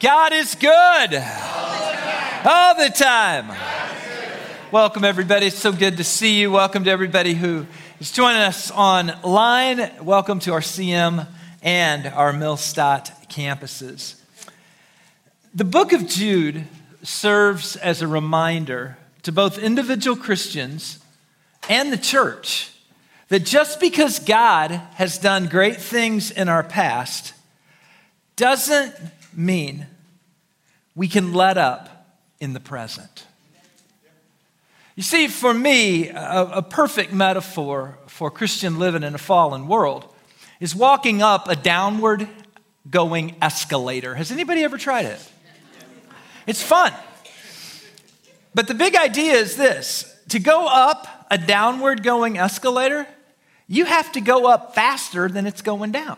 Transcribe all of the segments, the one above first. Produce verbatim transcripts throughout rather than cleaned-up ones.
God is good all the time. All the time. Welcome, everybody. It's so good to see you. Welcome to everybody who is joining us online. Welcome to our C M and our Millstadt campuses. The book of Jude serves as a reminder to both individual Christians and the church that just because God has done great things in our past doesn't mean we can let up in the present. You see, for me, a, a perfect metaphor for Christian living in a fallen world is walking up a downward going escalator. Has anybody ever tried it? It's fun. But the big idea is this: to go up a downward going escalator, you have to go up faster than it's going down.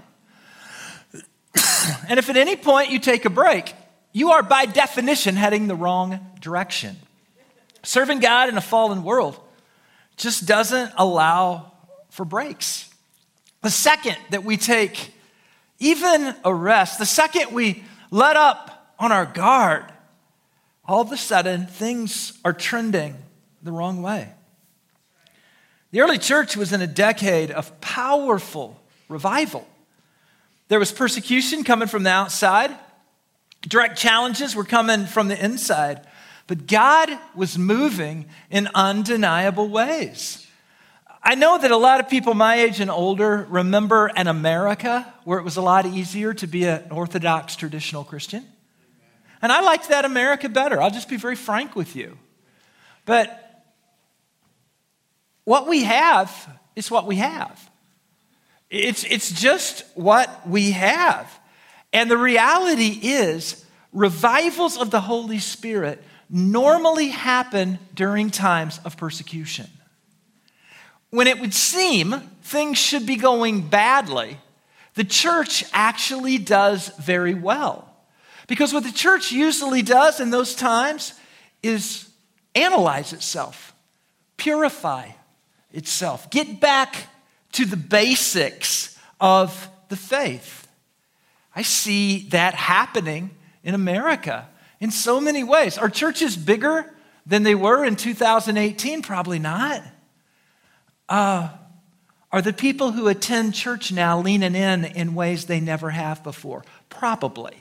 And if at any point you take a break, you are by definition heading the wrong direction. Serving God in a fallen world just doesn't allow for breaks. The second that we take even a rest, the second we let up on our guard, all of a sudden things are trending the wrong way. The early church was in a decade of powerful revival. There was persecution coming from the outside. Direct challenges were coming from the inside. But God was moving in undeniable ways. I know that a lot of people my age and older remember an America where it was a lot easier to be an Orthodox traditional Christian. And I liked that America better. I'll just be very frank with you. But what we have is what we have. It's, it's just what we have. And the reality is, revivals of the Holy Spirit normally happen during times of persecution. When it would seem things should be going badly, the church actually does very well. Because what the church usually does in those times is analyze itself, purify itself, get back to the basics of the faith. I see that happening in America in so many ways. Are churches bigger than they were in two thousand eighteen? Probably not. Uh, are the people who attend church now leaning in in ways they never have before? Probably.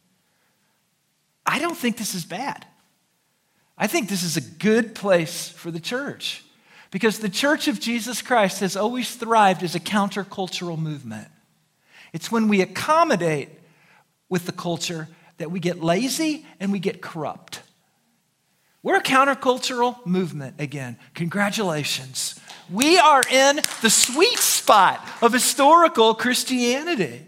I don't think this is bad. I think this is a good place for the church, because the Church of Jesus Christ has always thrived as a countercultural movement. It's when we accommodate with the culture that we get lazy and we get corrupt. We're a countercultural movement again. Congratulations. We are in the sweet spot of historical Christianity.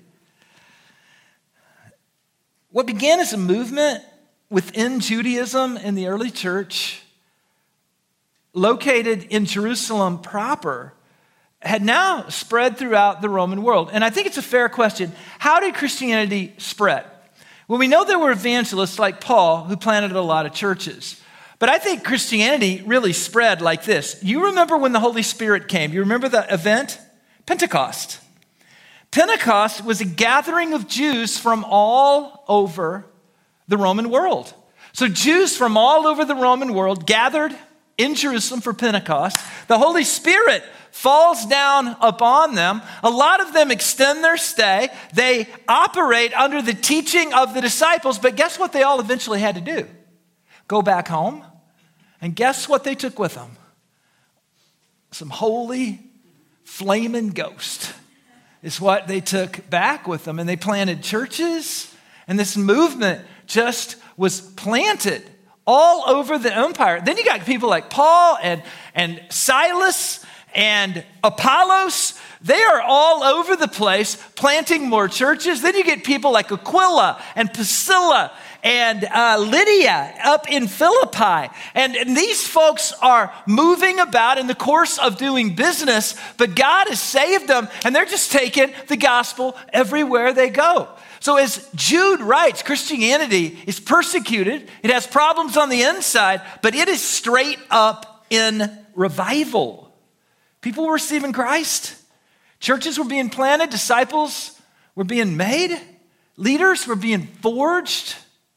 What began as a movement within Judaism in the early church, located in Jerusalem proper, had now spread throughout the Roman world. And I think it's a fair question. How did Christianity spread? Well, we know there were evangelists like Paul who planted a lot of churches. But I think Christianity really spread like this. You remember when the Holy Spirit came? You remember the event? Pentecost. Pentecost was a gathering of Jews from all over the Roman world. So Jews from all over the Roman world gathered in Jerusalem for Pentecost. The Holy Spirit falls down upon them. A lot of them extend their stay. They operate under the teaching of the disciples, but guess what they all eventually had to do? Go back home. And guess what they took with them? Some holy, flaming ghost is what they took back with them. And they planted churches, and this movement just was planted all over the empire. Then you got people like Paul and, and Silas and Apollos. They are all over the place planting more churches. Then you get people like Aquila and Priscilla and uh, Lydia up in Philippi. And, and these folks are moving about in the course of doing business, but God has saved them, and they're just taking the gospel everywhere they go. So as Jude writes, Christianity is persecuted. It has problems on the inside, but it is straight up in revival. People were receiving Christ. Churches were being planted. Disciples were being made. Leaders were being forged.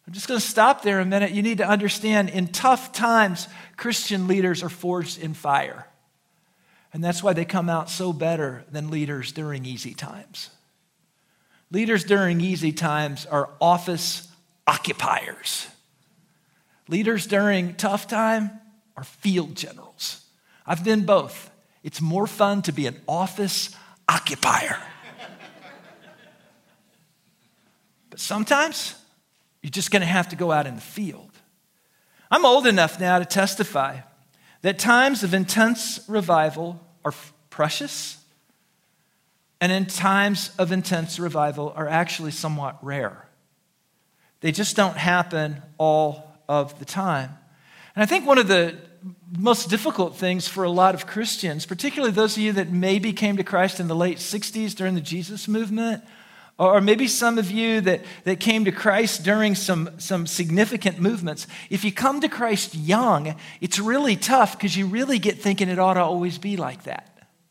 I'm just going to stop there a minute. You need to understand in tough times, Christian leaders are forged in fire. And that's why they come out so better than leaders during easy times. Leaders during easy times are office occupiers. Leaders during tough time are field generals. I've been both. It's more fun to be an office occupier. But sometimes you're just going to have to go out in the field. I'm old enough now to testify that times of intense revival are precious, and in times of intense revival are actually somewhat rare. They just don't happen all of the time. And I think one of the most difficult things for a lot of Christians, particularly those of you that maybe came to Christ in the late sixties during the Jesus movement, or maybe some of you that, that came to Christ during some, some significant movements. If you come to Christ young, it's really tough because you really get thinking it ought to always be like that.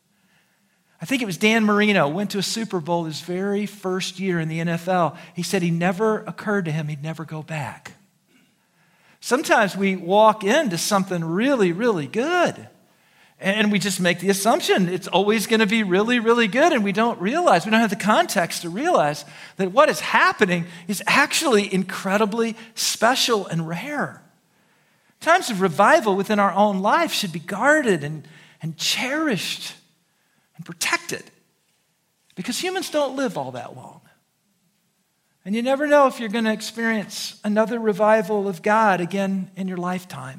I think it was Dan Marino went to a Super Bowl his very first year in the N F L. He said he never occurred to him he'd never go back. Sometimes we walk into something really, really good, and we just make the assumption it's always going to be really, really good, and we don't realize, we don't have the context to realize that what is happening is actually incredibly special and rare. Times of revival within our own life should be guarded and, and cherished and protected, because humans don't live all that long. And you never know if you're going to experience another revival of God again in your lifetime.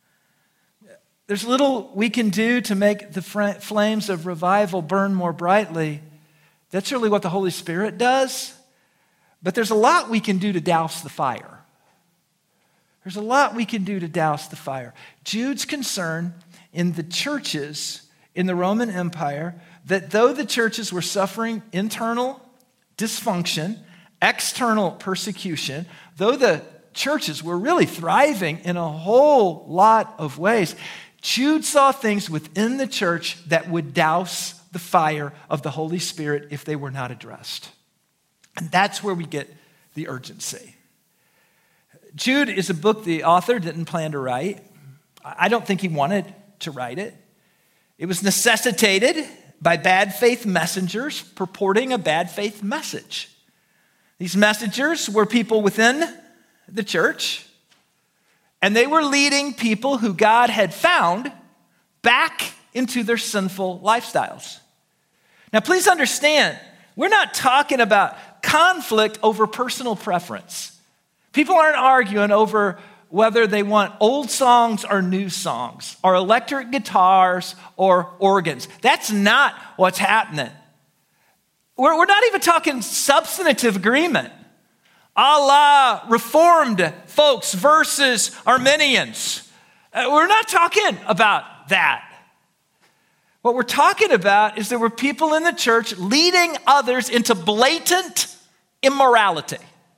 There's little we can do to make the flames of revival burn more brightly. That's really what the Holy Spirit does. But there's a lot we can do to douse the fire. There's a lot we can do to douse the fire. Jude's concern in the churches in the Roman Empire, that though the churches were suffering internal dysfunction, external persecution, though the churches were really thriving in a whole lot of ways, Jude saw things within the church that would douse the fire of the Holy Spirit if they were not addressed. And that's where we get the urgency. Jude is a book the author didn't plan to write. I don't think he wanted to write it. It was necessitated by bad faith messengers purporting a bad faith message. These messengers were people within the church, and they were leading people who God had found back into their sinful lifestyles. Now, please understand, we're not talking about conflict over personal preference. People aren't arguing over whether they want old songs or new songs, or electric guitars or organs. That's not what's happening. We're, we're not even talking substantive agreement, a la Reformed folks versus Arminians. Uh, we're not talking about that. What we're talking about is there were people in the church leading others into blatant immorality.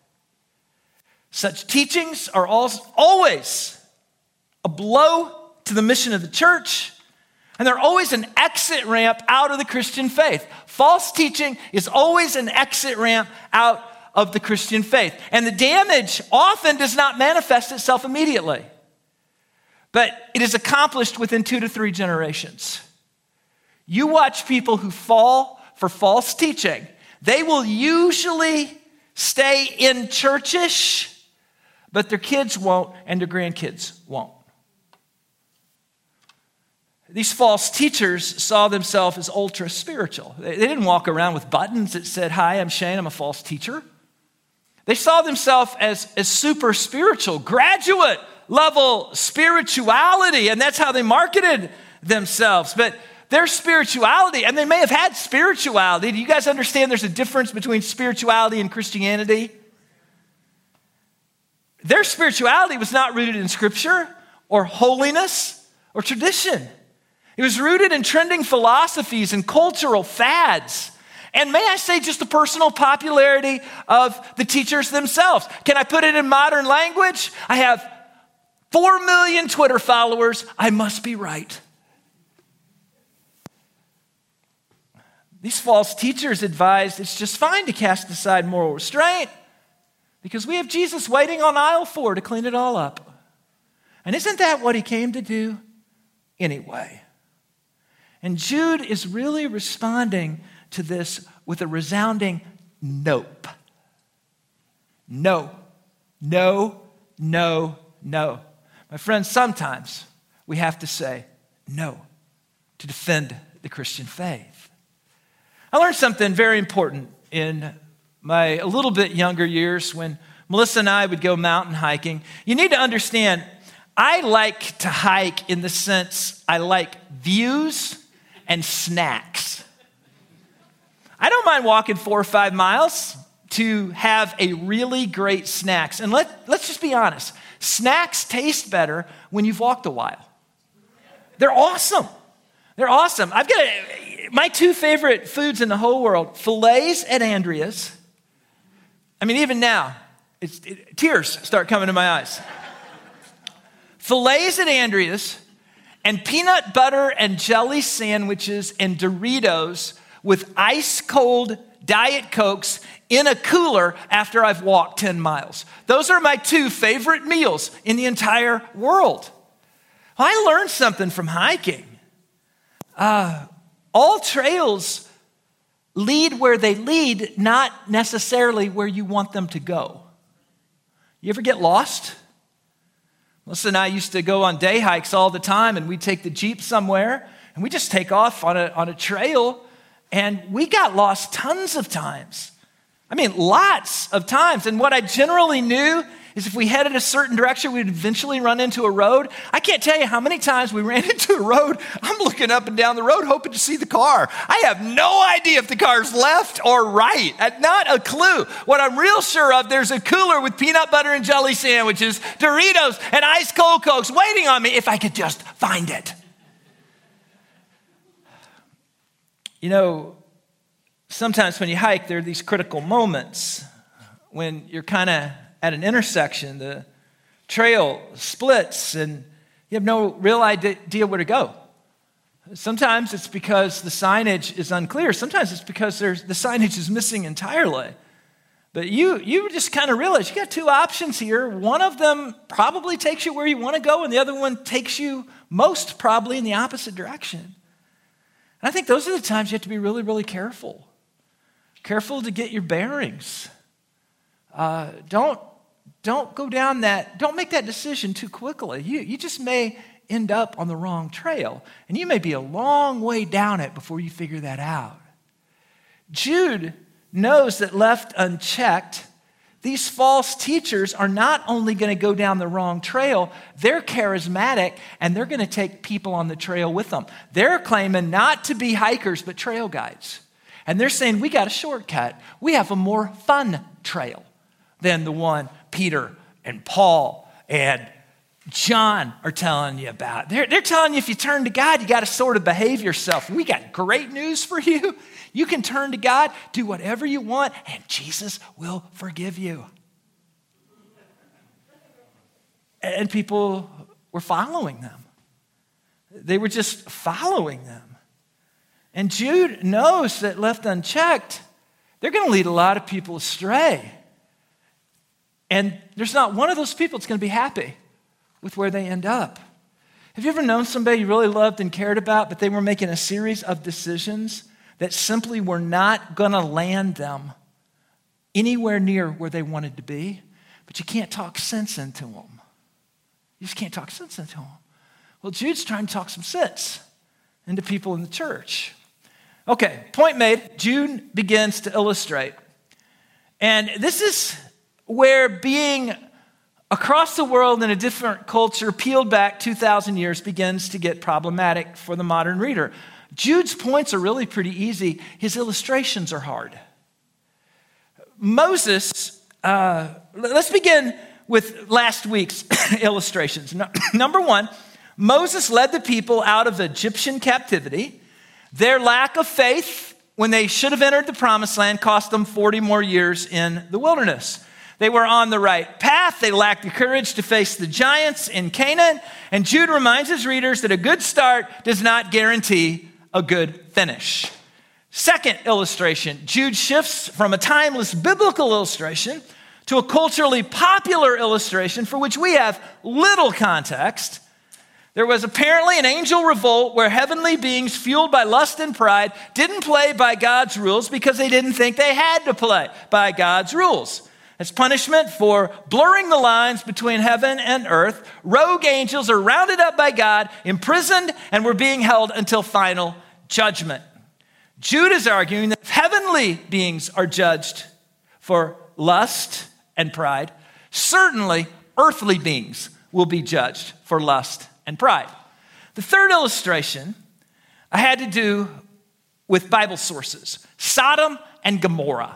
Such teachings are always a blow to the mission of the church, and they're always an exit ramp out of the Christian faith. False teaching is always an exit ramp out of the Christian faith. And the damage often does not manifest itself immediately, but it is accomplished within two to three generations. You watch people who fall for false teaching, they will usually stay in churchish, but their kids won't and their grandkids won't. These false teachers saw themselves as ultra spiritual. They didn't walk around with buttons that said, "Hi, I'm Shane, I'm a false teacher." They saw themselves as, as super spiritual, graduate level spirituality, and that's how they marketed themselves. But their spirituality, and they may have had spirituality. Do you guys understand there's a difference between spirituality and Christianity? Their spirituality was not rooted in scripture or holiness or tradition. It was rooted in trending philosophies and cultural fads. And may I say just the personal popularity of the teachers themselves. Can I put it in modern language? I have four million Twitter followers. I must be right. These false teachers advised it's just fine to cast aside moral restraint. because we have Jesus waiting on aisle four to clean it all up. And isn't that what he came to do anyway? And Jude is really responding to this with a resounding nope. No, no, no, no. My friends, sometimes we have to say no to defend the Christian faith. I learned something very important in my a little bit younger years when Melissa and I would go mountain hiking. You need to understand, I like to hike in the sense I like views and snacks. I don't mind walking four or five miles to have a really great snacks. And let, let's just be honest. Snacks taste better when you've walked a while. They're awesome. They're awesome. I've got a, my two favorite foods in the whole world, fillets at Andrea's. I mean, even now, it's, it, tears start coming to my eyes. Fillets at Andrea's and peanut butter and jelly sandwiches and Doritos with ice cold Diet Cokes in a cooler after I've walked ten miles. Those are my two favorite meals in the entire world. I learned something from hiking. Uh, all trails lead where they lead, not necessarily where you want them to go. You ever get lost? Melissa and I used to go on day hikes all the time, and we'd take the Jeep somewhere, and we just take off on a, on a trail, and we got lost tons of times. I mean, lots of times. And what I generally knew is if we headed a certain direction, we'd eventually run into a road. I can't tell you how many times we ran into a road. I'm looking up and down the road hoping to see the car. I have no idea if the car's left or right. Not a clue. What I'm real sure of, there's a cooler with peanut butter and jelly sandwiches, Doritos, and ice cold Cokes waiting on me if I could just find it. You know, sometimes when you hike, there are these critical moments when you're kind of at an intersection, the trail splits and you have no real idea where to go. Sometimes it's because the signage is unclear. Sometimes it's because there's, the signage is missing entirely. But you, you just kind of realize you got two options here. One of them probably takes you where you want to go, and the other one takes you most probably in the opposite direction. And I think those are the times you have to be really, really careful. Careful to get your bearings. Uh, don't, don't go down that, don't make that decision too quickly. You, you just may end up on the wrong trail, and you may be a long way down it before you figure that out. Jude knows that left unchecked, these false teachers are not only going to go down the wrong trail, they're charismatic, and they're going to take people on the trail with them. They're claiming not to be hikers, but trail guides. And they're saying, we got a shortcut. We have a more fun trail than the one Peter and Paul and John are telling you about. They're, they're telling you if you turn to God, you got to sort of behave yourself. We got great news for you. You can turn to God, do whatever you want, and Jesus will forgive you. And people were following them. They were just following them. And Jude knows that left unchecked, they're going to lead a lot of people astray. And there's not one of those people that's going to be happy with where they end up. Have you ever known somebody you really loved and cared about, but they were making a series of decisions that simply were not going to land them anywhere near where they wanted to be, but you can't talk sense into them? You just can't talk sense into them. Well, Jude's trying to talk some sense into people in the church. Okay, point made. Jude begins to illustrate. And this is where being across the world in a different culture, peeled back two thousand years, begins to get problematic for the modern reader. Jude's points are really pretty easy. His illustrations are hard. Moses, uh, let's begin with last week's illustrations. No, number one, Moses led the people out of Egyptian captivity. Their lack of faith when they should have entered the promised land cost them forty more years in the wilderness. They were on the right path. They lacked the courage to face the giants in Canaan. And Jude reminds his readers that a good start does not guarantee a good finish. Second illustration, Jude shifts from a timeless biblical illustration to a culturally popular illustration for which we have little context. There was apparently an angel revolt where heavenly beings fueled by lust and pride didn't play by God's rules because they didn't think they had to play by God's rules. As punishment for blurring the lines between heaven and earth, rogue angels are rounded up by God, imprisoned, and were being held until final judgment. Jude is arguing that if heavenly beings are judged for lust and pride, certainly earthly beings will be judged for lust and pride. The third illustration I had to do with Bible sources, Sodom and Gomorrah.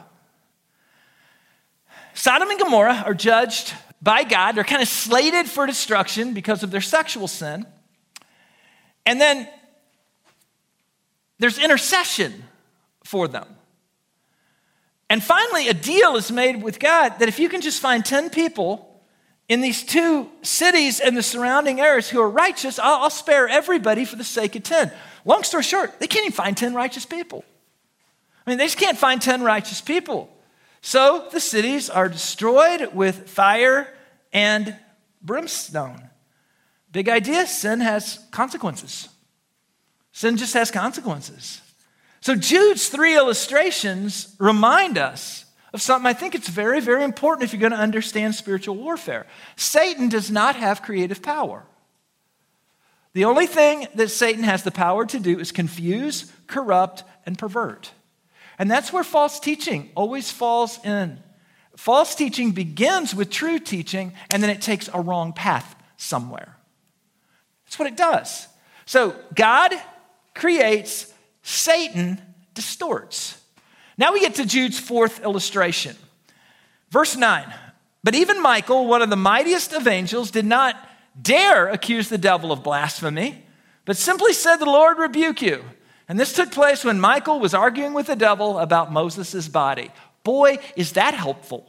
Sodom and Gomorrah are judged by God. They're kind of slated for destruction because of their sexual sin. And then there's intercession for them. And finally, a deal is made with God that if you can just find ten people in these two cities and the surrounding areas who are righteous, I'll, I'll spare everybody for the sake of ten. Long story short, they can't even find ten righteous people. I mean, they just can't find ten righteous people. So the cities are destroyed with fire and brimstone. Big idea, sin has consequences. Sin just has consequences. So Jude's three illustrations remind us of something I think it's very, very important if you're going to understand spiritual warfare. Satan does not have creative power. The only thing that Satan has the power to do is confuse, corrupt, and pervert. And that's where false teaching always falls in. False teaching begins with true teaching, and then it takes a wrong path somewhere. That's what it does. So God creates, Satan distorts. Now we get to Jude's fourth illustration. Verse nine, but even Michael, one of the mightiest of angels, did not dare accuse the devil of blasphemy, but simply said, the Lord rebuke you. And this took place when Michael was arguing with the devil about Moses' body. Boy, is that helpful.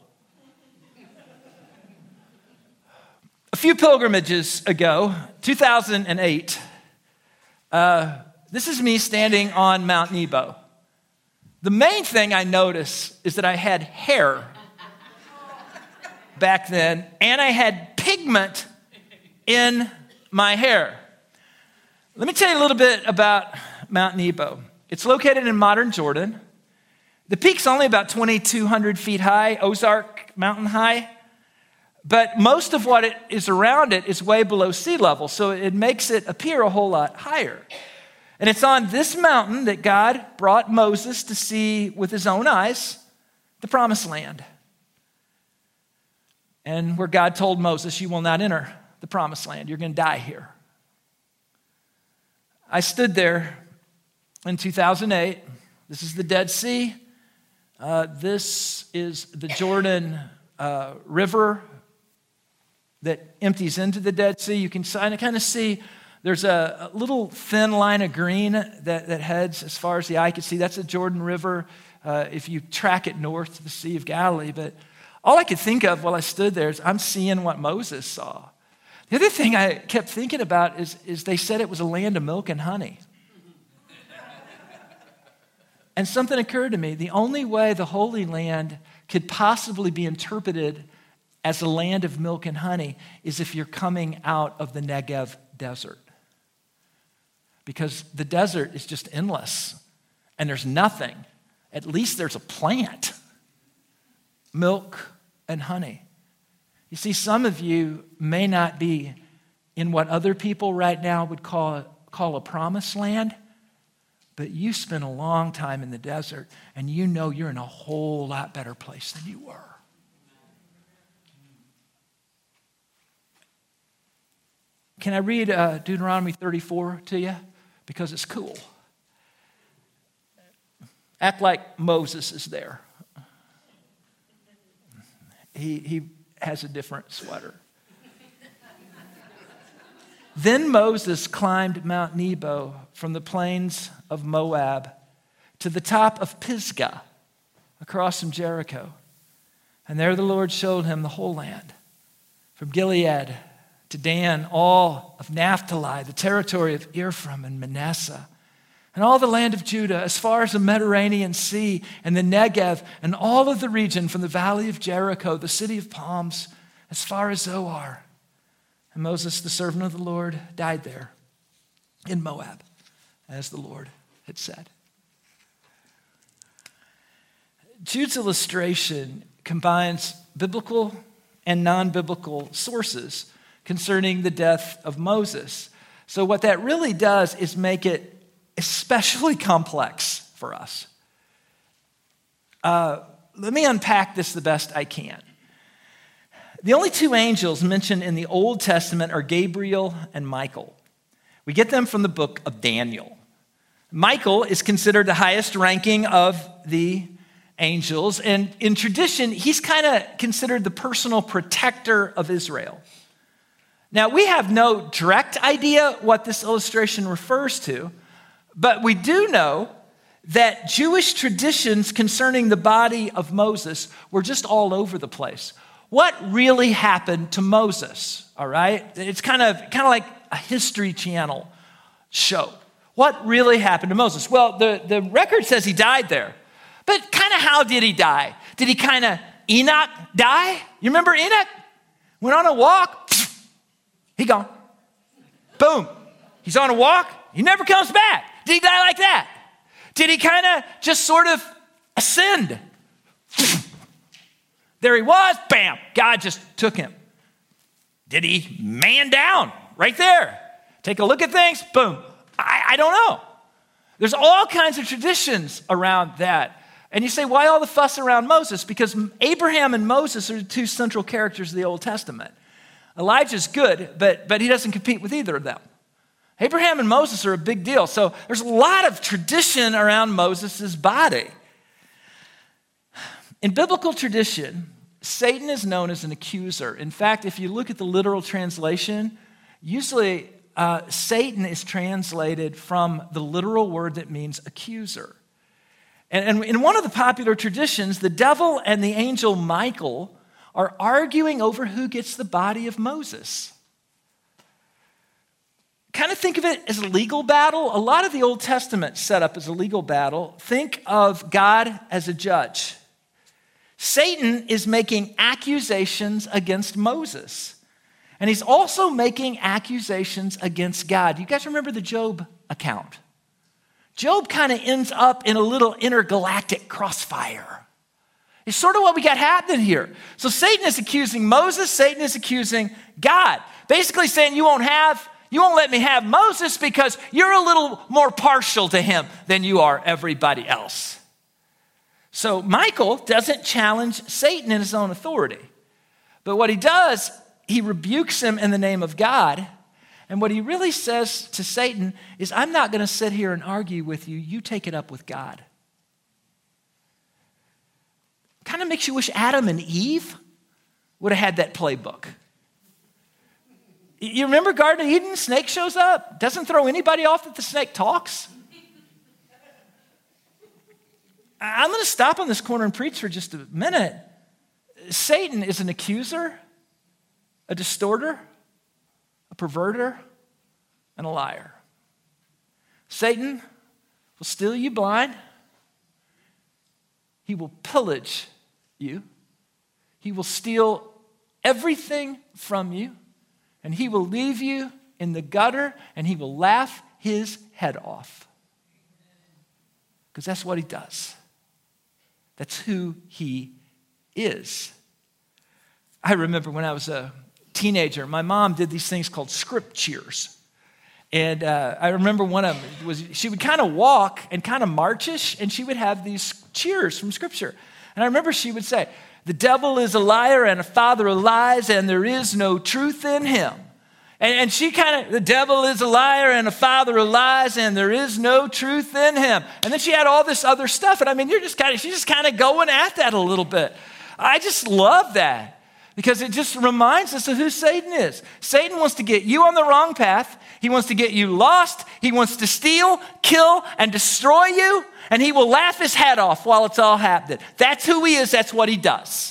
A few pilgrimages ago, two thousand eight, uh, this is me standing on Mount Nebo. The main thing I noticed is that I had hair back then, and I had pigment in my hair. Let me tell you a little bit about Mount Nebo. It's located in modern Jordan. The peak's only about twenty-two hundred feet high, Ozark mountain high, but most of what it is around it is way below sea level, so it makes it appear a whole lot higher. And it's on this mountain that God brought Moses to see with his own eyes the promised land. And where God told Moses, you will not enter the promised land. You're going to die here. I stood there in two thousand eight. This is the Dead Sea. Uh, this is the Jordan uh, River that empties into the Dead Sea. You can kind of see there's a, a little thin line of green that, that heads as far as the eye can see. That's the Jordan River uh, if you track it north to the Sea of Galilee. But all I could think of while I stood there is I'm seeing what Moses saw. The other thing I kept thinking about is, is they said it was a land of milk and honey. And something occurred to me. The only way the Holy Land could possibly be interpreted as a land of milk and honey is if you're coming out of the Negev desert. Because the desert is just endless and there's nothing. At least there's a plant. Milk and honey. You see, some of you may not be in what other people right now would call, call a promised land, but you spent a long time in the desert and you know you're in a whole lot better place than you were. Can I read uh, Deuteronomy thirty-four to you? Because it's cool. Act like Moses is there. He, he has a different sweater. Then Moses climbed Mount Nebo from the plains of Moab to the top of Pisgah across from Jericho. And there the Lord showed him the whole land, from Gilead to Dan, all of Naphtali, the territory of Ephraim and Manasseh, and all the land of Judah, as far as the Mediterranean Sea and the Negev, and all of the region from the valley of Jericho, the city of palms, as far as Zoar. And Moses, the servant of the Lord, died there in Moab, as the Lord had said. Jude's illustration combines biblical and non-biblical sources concerning the death of Moses. So what that really does is make it especially complex for us. Uh, let me unpack this the best I can. The only two angels mentioned in the Old Testament are Gabriel and Michael. We get them from the book of Daniel. Michael is considered the highest ranking of the angels, and in tradition, he's kind of considered the personal protector of Israel. Now, we have no direct idea what this illustration refers to, but we do know that Jewish traditions concerning the body of Moses were just all over the place. What really happened to Moses, all right? It's kind of, kind of like a History Channel show. What really happened to Moses? Well, the, the record says he died there, but kind of how did he die? Did he kind of Enoch die? You remember Enoch? Went on a walk, he gone. Boom. He's on a walk, he never comes back. Did he die like that? Did he kind of just sort of ascend? There he was, bam, God just took him. Did he man down right there? Take a look at things, boom. I, I don't know. There's all kinds of traditions around that. And you say, why all the fuss around Moses? Because Abraham and Moses are the two central characters of the Old Testament. Elijah's good, but, but he doesn't compete with either of them. Abraham and Moses are a big deal. So there's a lot of tradition around Moses' body. In biblical tradition, Satan is known as an accuser. In fact, if you look at the literal translation, usually uh, Satan is translated from the literal word that means accuser. And, and in one of the popular traditions, the devil and the angel Michael are arguing over who gets the body of Moses. Kind of think of it as a legal battle. A lot of the Old Testament set up as a legal battle. Think of God as a judge. Satan is making accusations against Moses. And he's also making accusations against God. You guys remember the Job account? Job kind of ends up in a little intergalactic crossfire. It's sort of what we got happening here. So Satan is accusing Moses, Satan is accusing God. Basically saying you won't have, you won't let me have Moses because you're a little more partial to him than you are everybody else. So Michael doesn't challenge Satan in his own authority. But what he does, he rebukes him in the name of God. And what he really says to Satan is, I'm not going to sit here and argue with you. You take it up with God. Kind of makes you wish Adam and Eve would have had that playbook. You remember Garden of Eden? Snake shows up. Doesn't throw anybody off that the snake talks. I'm going to stop on this corner and preach for just a minute. Satan is an accuser, a distorter, a perverter, and a liar. Satan will steal you blind. He will pillage you. He will steal everything from you. And he will leave you in the gutter and he will laugh his head off. Because that's what he does. That's who he is. I remember when I was a teenager, my mom did these things called script cheers. And uh, I remember one of them was she would kind of walk and kind of marchish, and she would have these cheers from Scripture. And I remember she would say, the devil is a liar and a father of lies, and there is no truth in him. And, and she kind of, the devil is a liar and a father of lies, and there is no truth in him. And then she had all this other stuff. And I mean, you're just kind of, she's just kind of going at that a little bit. I just love that because it just reminds us of who Satan is. Satan wants to get you on the wrong path. He wants to get you lost. He wants to steal, kill, and destroy you. And he will laugh his head off while it's all happening. That's who he is. That's what he does.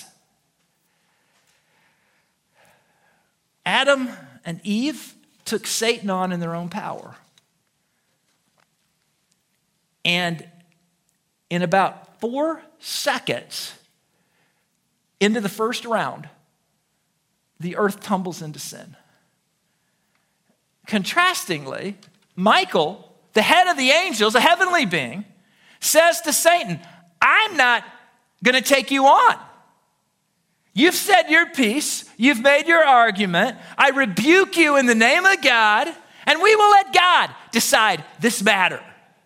Adam and Eve took Satan on in their own power. And in about four seconds into the first round, the earth tumbles into sin. Contrastingly, Michael, the head of the angels, a heavenly being, says to Satan, I'm not going to take you on. You've said your piece. You've made your argument. I rebuke you in the name of God, and we will let God decide this matter.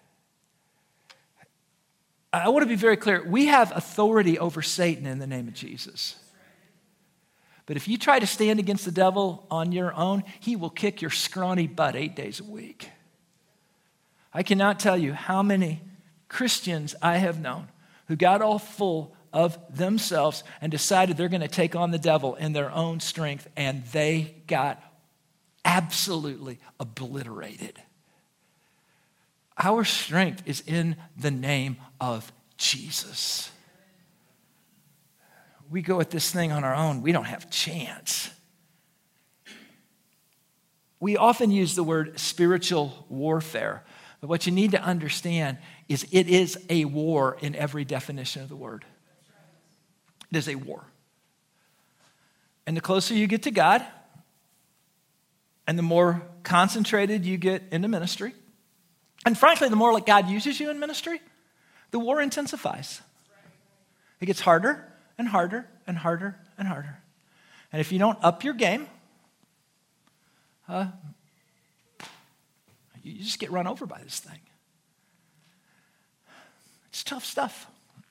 I want to be very clear. We have authority over Satan in the name of Jesus. But if you try to stand against the devil on your own, he will kick your scrawny butt eight days a week. I cannot tell you how many Christians I have known who got all full of themselves and decided they're going to take on the devil in their own strength, and they got absolutely obliterated. Our strength is in the name of Jesus. We go at this thing on our own, we don't have a chance. We often use the word spiritual warfare, but what you need to understand is it is a war in every definition of the word. It is a war. And the closer you get to God, and the more concentrated you get into ministry, and frankly, the more like God uses you in ministry, the war intensifies. It gets harder and harder and harder and harder. And if you don't up your game, uh, you just get run over by this thing. It's tough stuff.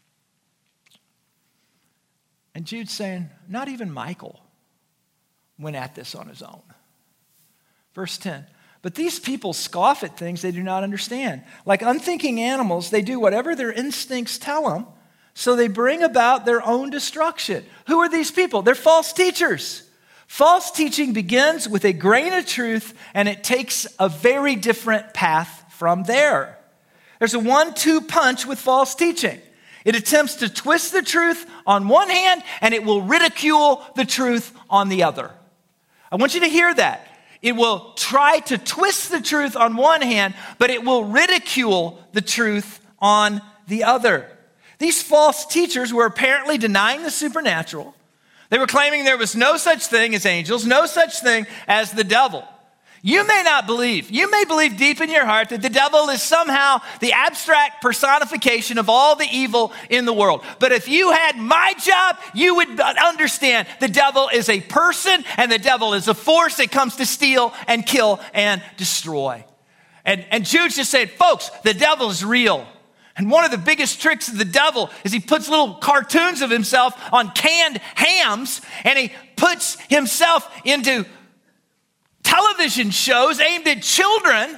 And Jude's saying, not even Michael went at this on his own. Verse ten, but these people scoff at things they do not understand. Like unthinking animals, they do whatever their instincts tell them, so they bring about their own destruction. Who are these people? They're false teachers. False teaching begins with a grain of truth, and it takes a very different path from there. There's a one-two punch with false teaching. It attempts to twist the truth on one hand, and it will ridicule the truth on the other. I want you to hear that. It will try to twist the truth on one hand, but it will ridicule the truth on the other. These false teachers were apparently denying the supernatural. They were claiming there was no such thing as angels, no such thing as the devil. You may not believe, you may believe deep in your heart that the devil is somehow the abstract personification of all the evil in the world. But if you had my job, you would understand the devil is a person and the devil is a force that comes to steal and kill and destroy. And, and Jude's just saying, folks, the devil is real. And one of the biggest tricks of the devil is he puts little cartoons of himself on canned hams, and he puts himself into television shows aimed at children,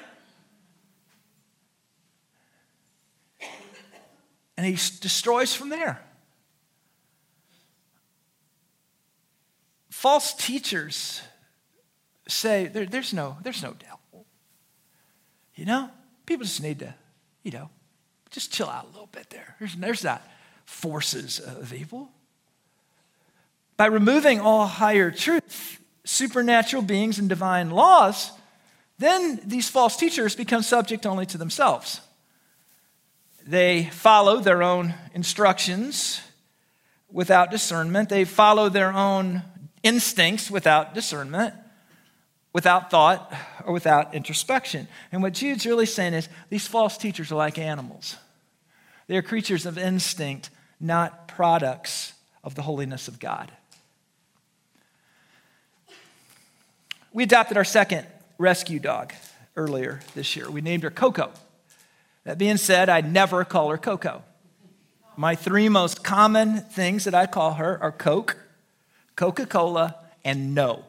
and he destroys from there. False teachers say there, there's no there's no devil. You know, people just need to, you know, just chill out a little bit there. There's, there's not forces of evil. By removing all higher truth, supernatural beings and divine laws, then these false teachers become subject only to themselves. They follow their own instructions without discernment. They follow their own instincts without discernment, without thought, or without introspection. And what Jude's really saying is these false teachers are like animals. They are creatures of instinct, not products of the holiness of God. We adopted our second rescue dog earlier this year. We named her Coco. That being said, I never call her Coco. My three most common things that I call her are Coke, Coca-Cola, and no.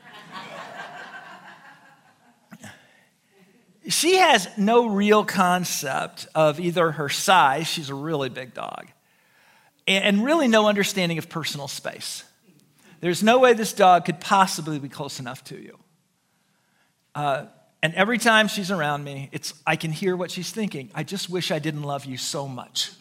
She has no real concept of either her size, she's a really big dog, and really no understanding of personal space. There's no way this dog could possibly be close enough to you. Uh, and every time she's around me, it's I can hear what she's thinking. I just wish I didn't love you so much.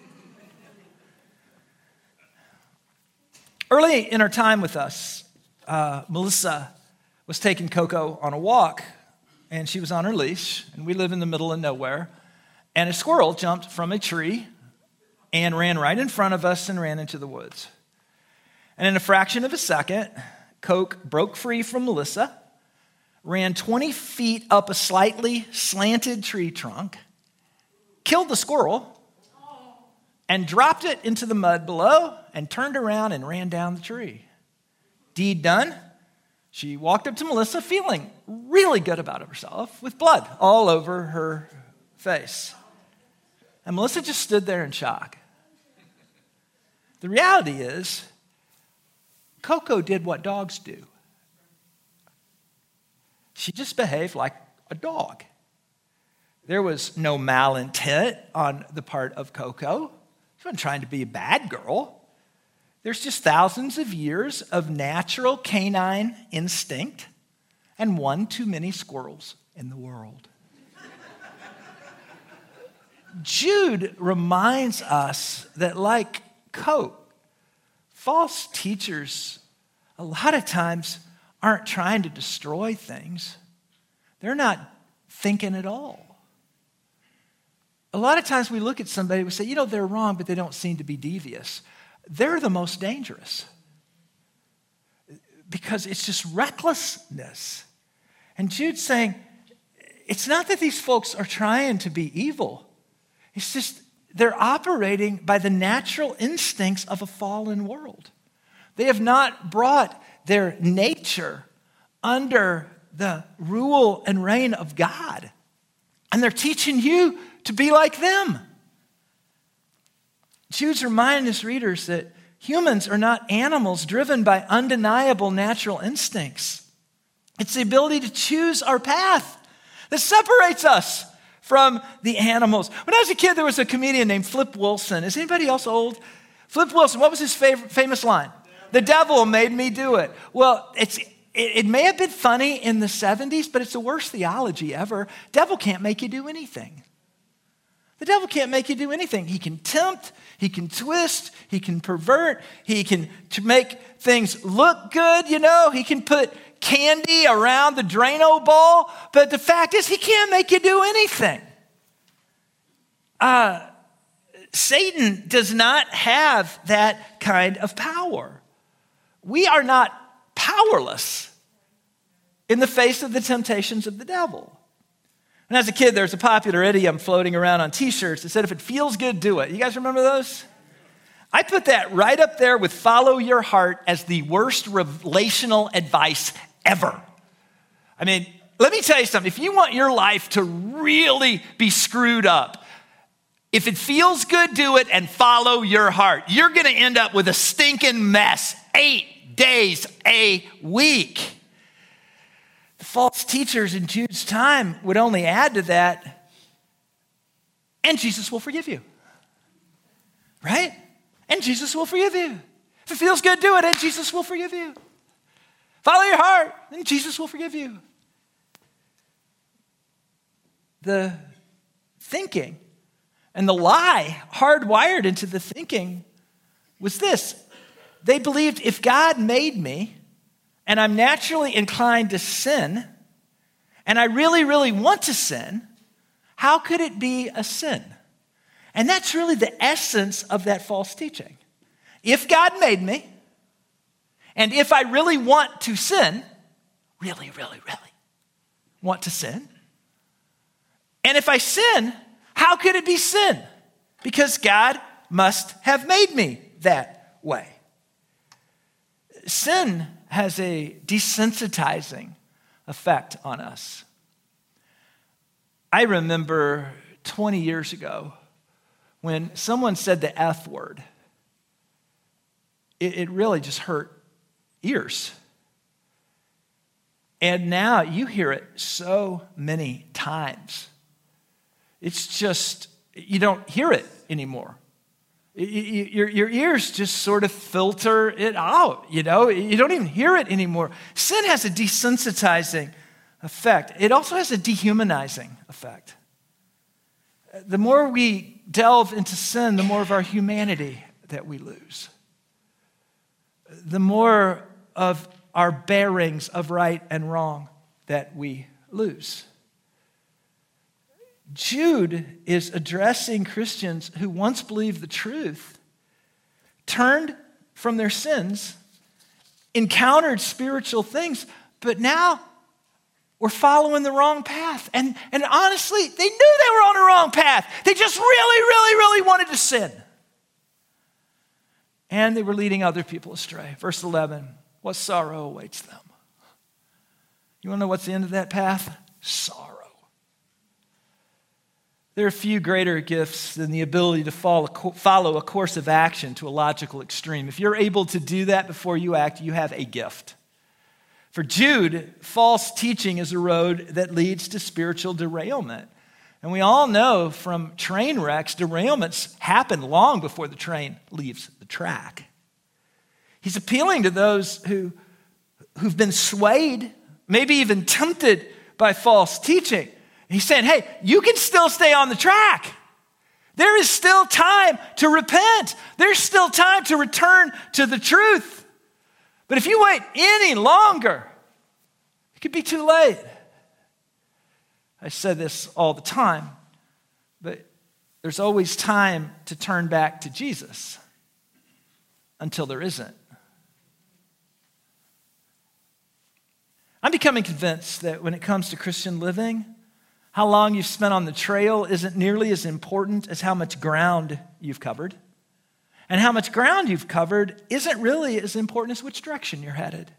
Early in her time with us, uh, Melissa was taking Coco on a walk, and she was on her leash, and we live in the middle of nowhere. And a squirrel jumped from a tree and ran right in front of us and ran into the woods. And in a fraction of a second, Coke broke free from Melissa, ran twenty feet up a slightly slanted tree trunk, killed the squirrel, and dropped it into the mud below and turned around and ran down the tree. Deed done. She walked up to Melissa feeling really good about herself with blood all over her face. And Melissa just stood there in shock. The reality is, Coco did what dogs do. She just behaved like a dog. There was no malintent on the part of Coco. She wasn't trying to be a bad girl. There's just thousands of years of natural canine instinct and one too many squirrels in the world. Jude reminds us that, like Coke, false teachers a lot of times aren't trying to destroy things. They're not thinking at all. A lot of times we look at somebody and we say, you know, they're wrong, but they don't seem to be devious. They're the most dangerous because it's just recklessness. And Jude's saying, it's not that these folks are trying to be evil. It's just they're operating by the natural instincts of a fallen world. They have not brought their nature under the rule and reign of God. And they're teaching you to be like them. Jude's reminding his readers that humans are not animals driven by undeniable natural instincts. It's the ability to choose our path that separates us from the animals. When I was a kid, there was a comedian named Flip Wilson. Is anybody else old? Flip Wilson, what was his favorite, famous line? The devil made me do it. Well, it's it, it may have been funny in the seventies, but it's the worst theology ever. Devil can't make you do anything. The devil can't make you do anything. He can tempt, he can twist, he can pervert, he can to make things look good, you know. He can put candy around the Drano ball, but the fact is he can't make you do anything. Uh, Satan does not have that kind of power. We are not powerless in the face of the temptations of the devil. And as a kid, there was a popular idiom floating around on t-shirts that said, if it feels good, do it. You guys remember those? I put that right up there with follow your heart as the worst relational advice ever. I mean, let me tell you something. If you want your life to really be screwed up, if it feels good, do it and follow your heart. You're going to end up with a stinking mess eight days a week. The false teachers in Jude's time would only add to that, and Jesus will forgive you. Right? And Jesus will forgive you. If it feels good, do it, and Jesus will forgive you. Follow your heart, and Jesus will forgive you. The thinking and the lie hardwired into the thinking was this. They believed if God made me, and I'm naturally inclined to sin, and I really, really want to sin, how could it be a sin? And that's really the essence of that false teaching. If God made me, and if I really want to sin, really, really, really want to sin, and if I sin, how could it be sin? Because God must have made me that way. Sin has a desensitizing effect on us. I remember twenty years ago when someone said the F word. It, it really just hurt ears. And now you hear it so many times. It's just, you don't hear it anymore. Your, your ears just sort of filter it out, you know? You don't even hear it anymore. Sin has a desensitizing effect. It also has a dehumanizing effect. The more we delve into sin, the more of our humanity that we lose. The more of our bearings of right and wrong that we lose. Jude is addressing Christians who once believed the truth, turned from their sins, encountered spiritual things, but now we're following the wrong path. And, and honestly, they knew they were on the wrong path. They just really, really, really wanted to sin. And they were leading other people astray. Verse eleven, what sorrow awaits them? You want to know what's the end of that path? Sorrow. There are few greater gifts than the ability to follow a course of action to a logical extreme. If you're able to do that before you act, you have a gift. For Jude, false teaching is a road that leads to spiritual derailment. And we all know from train wrecks, derailments happen long before the train leaves the track. He's appealing to those who, who've been swayed, maybe even tempted by false teaching. He's saying, hey, you can still stay on the track. There is still time to repent. There's still time to return to the truth. But if you wait any longer, it could be too late. I say this all the time, but there's always time to turn back to Jesus until there isn't. I'm becoming convinced that when it comes to Christian living, how long you've spent on the trail isn't nearly as important as how much ground you've covered. And how much ground you've covered isn't really as important as which direction you're headed.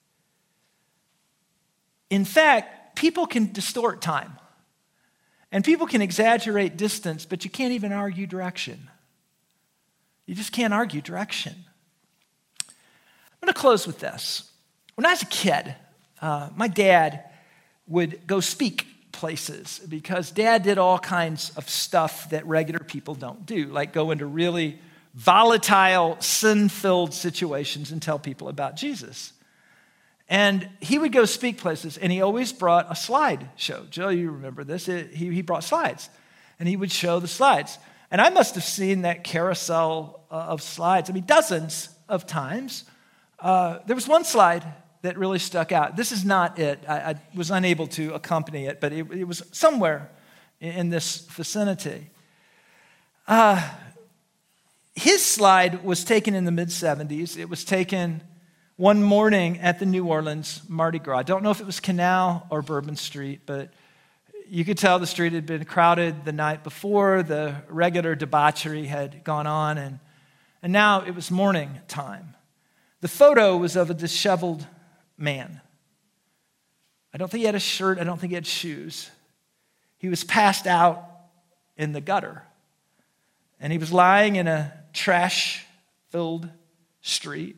In fact, people can distort time. And people can exaggerate distance, but you can't even argue direction. You just can't argue direction. I'm going to close with this. When I was a kid, uh, my dad would go speak places because Dad did all kinds of stuff that regular people don't do, like go into really volatile, sin-filled situations and tell people about Jesus. And he would go speak places, and he always brought a slide show. Joe, you remember this. It, he, he brought slides, and he would show the slides. And I must have seen that carousel uh, of slides, I mean, dozens of times. Uh, there was one slide that really stuck out. This is not it. I, I was unable to accompany it, but it, it was somewhere in, in this vicinity. Uh, his slide was taken in the mid-seventies. It was taken one morning at the New Orleans Mardi Gras. I don't know if it was Canal or Bourbon Street, but you could tell the street had been crowded the night before. The regular debauchery had gone on, and, and now it was morning time. The photo was of a disheveled man. I don't think he had a shirt. I don't think he had shoes. He was passed out in the gutter, and he was lying in a trash-filled street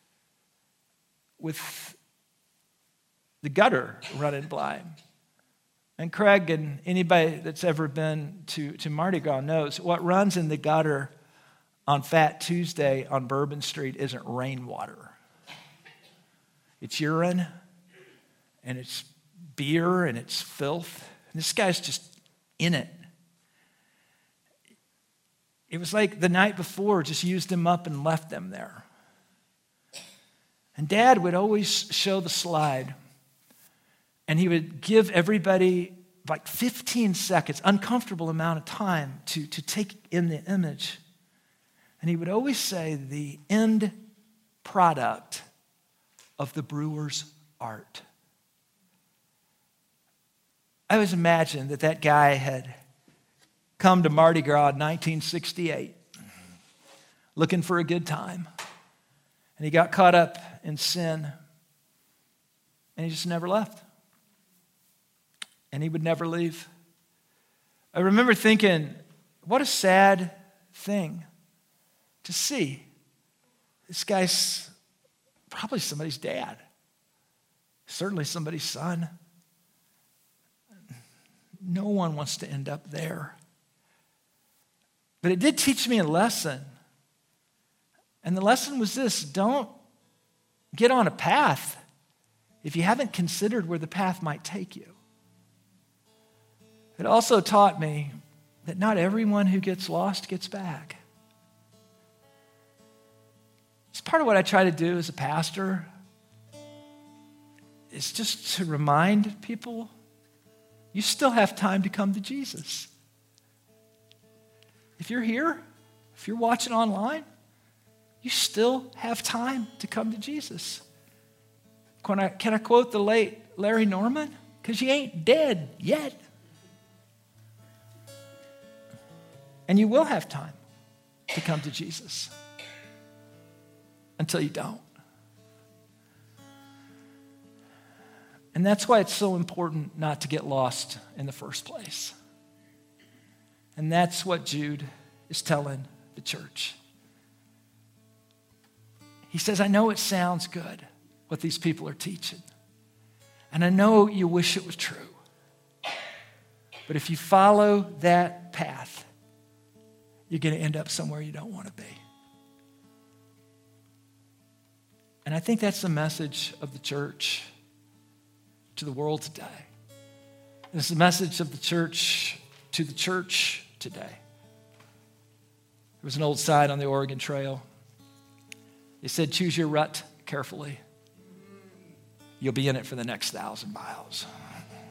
with the gutter running by him. And Craig and anybody that's ever been to, to Mardi Gras knows what runs in the gutter on Fat Tuesday on Bourbon Street isn't rainwater. It's urine, and it's beer, and it's filth. And this guy's just in it. It was like the night before just used him up and left them there. And Dad would always show the slide, and he would give everybody like fifteen seconds, uncomfortable amount of time to, to take in the image. And he would always say, the end product of the brewer's art. I always imagined that that guy had come to Mardi Gras in nineteen sixty-eight, looking for a good time. And he got caught up in sin, and he just never left. And he would never leave. I remember thinking, what a sad thing to see. This guy's probably somebody's dad, certainly somebody's son. No one wants to end up there. But it did teach me a lesson. And the lesson was this: don't get on a path if you haven't considered where the path might take you. It also taught me that not everyone who gets lost gets back. It's part of what I try to do as a pastor. It's just to remind people you still have time to come to Jesus. If you're here, if you're watching online, you still have time to come to Jesus. Can I, can I quote the late Larry Norman? Because you ain't dead yet. And you will have time to come to Jesus until you don't. And that's why it's so important not to get lost in the first place. And that's what Jude is telling the church. He says, I know it sounds good, what these people are teaching. And I know you wish it was true. But if you follow that path, you're going to end up somewhere you don't want to be. And I think that's the message of the church to the world today. And it's the message of the church to the church today. There was an old sign on the Oregon Trail. It said, choose your rut carefully. You'll be in it for the next thousand miles.